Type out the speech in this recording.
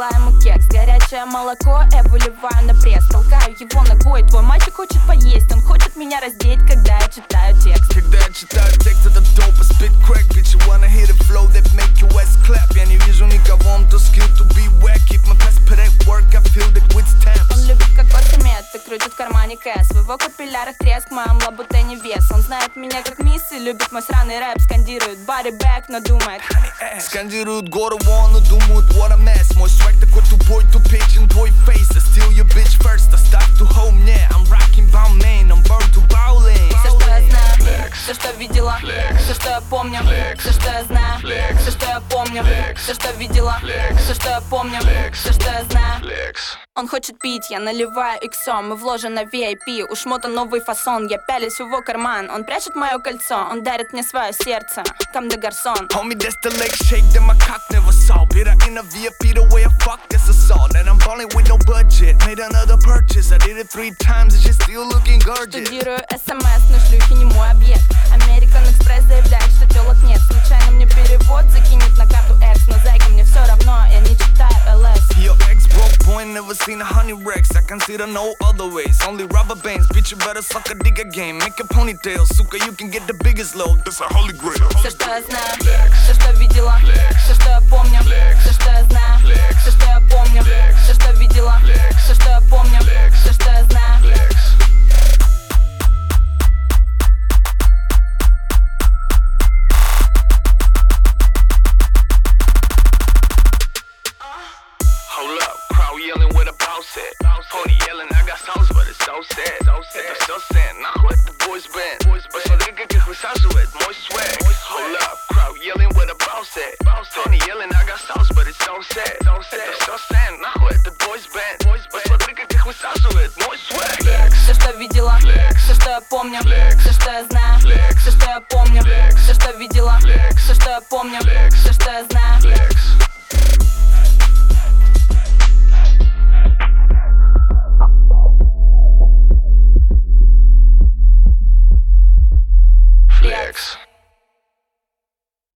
принесла ему кекс. Горячее молоко я выливаю на пресс. Толкаю его ногой, твой мальчик хочет поесть. Он хочет меня раздеть, когда я читаю текст. Когда я читаю текст, это dope, spit crack. Bitch, you wanna hear the flow that make your ass clap. Я не вижу никого, I'm too skilled to be whack. Keep my past put at work, I feel that with stamps. Он любит кокос и мед, и крутит в кармане кэс. В его капиллярах треск, в моем лабутене вес. Он знает меня как мисс и любит мой сраный рэп. Скандирует body back, но думает скандируют гору вон, но думают what a mess. Мой свэг такой тупой, тупичен твой фейс. I steal your bitch first, оставь to home, yeah. I'm rocking Balmain, I'm born to bowling. все, что я знаю, все, что видела, все, что я помню, все, что я знаю, все, что я помню, все, что видела, все, что я помню, все, что я знаю. Он хочет пить, я наливаю иксом. Мы вложим на VIP, у шмота новый фасон. Я пялюсь в его карман, он прячет мое кольцо. Он дарит мне свое сердце, кам де гарсон. Homie, that's the leg shake that my cock never saw. Bitter in a VIP, the way I fuck, that's assault. And I'm balling with no budget, made another purchase. I did it 3 times, and she's still looking gorgeous. Студирую СМС, но шлюхи не мой объект. American Express заявляет, что телок нет. Случайно мне перевод закинет на карту X. Но зайка, мне все равно, я не читаю LS. Your ex broke boy, never seen a honey Rex. I consider no other ways, only rubber bands. Bitch, you better suck a dick again. Make a ponytail, suka, you can get the biggest load. That's a holy grail. Все, что я знаю, все, что видела, все, что я помню, все, что я знаю, все, что я помню, все, что видела, все, что я помню, все, что я знаю. Hold up, crowd yelling with a bounce at. Pony yelling, I got songs, but it's so sad. Это все sad, нахуй это boys band. Посмотри, как их высаживает мой swag. Hold up, crowd yelling with a bounce at. Pony yelling, I got songs, but it's so sad. Это все sad, нахуй это boys band. Посмотри, как их высаживает мой swag. Все, что видела, все, что я помню, все, что я знаю, все, что я помню, все, что видела, все, что я помню, все, что я знаю.